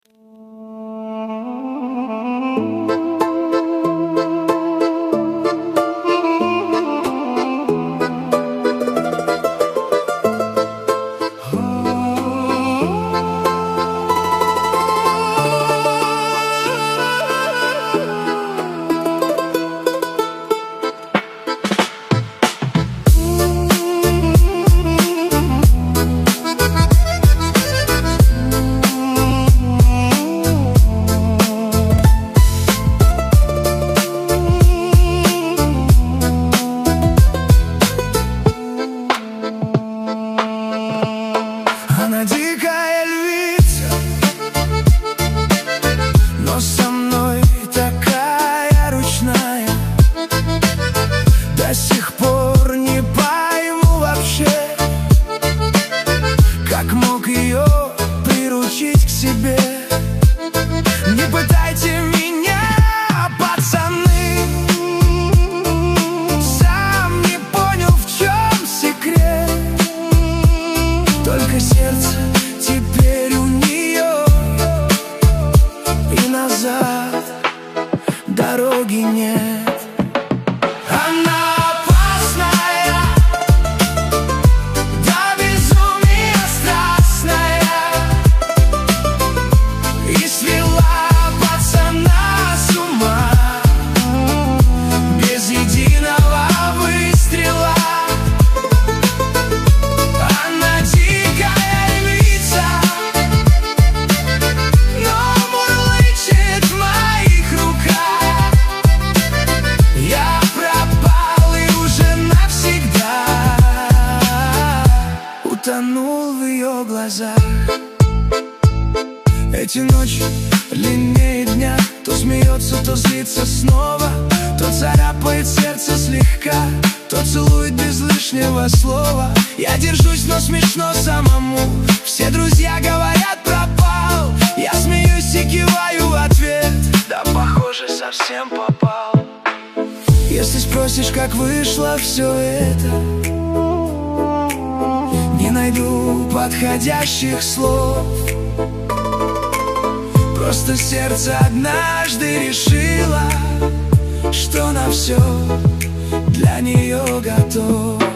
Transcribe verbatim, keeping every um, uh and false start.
Она дикая львица, но со мной такая ручная. До сих пор не пойму вообще, как мог ее приручить к себе. Не пытайте меня, пацаны, сам не понял, в чем секрет. Только сердце теперь у нее, и назад дороги нет. Она опасная, до безумия страстная, и свела пацана с ума без единого выстрела. Она дикая львица, но мурлычет в моих руках. Я пропал и уже навсегда утонул в ее глазах. Эти ночи длиннее дня, то смеется, то злится снова, то царапает сердце слегка, то целует без лишнего слова. Я держусь, но смешно самому. Все друзья говорят, пропал. Я смеюсь и киваю в ответ, да похоже совсем попал. Если спросишь, как вышло все это, не найду подходящих слов. Просто сердце однажды решило, что на все для нее готов.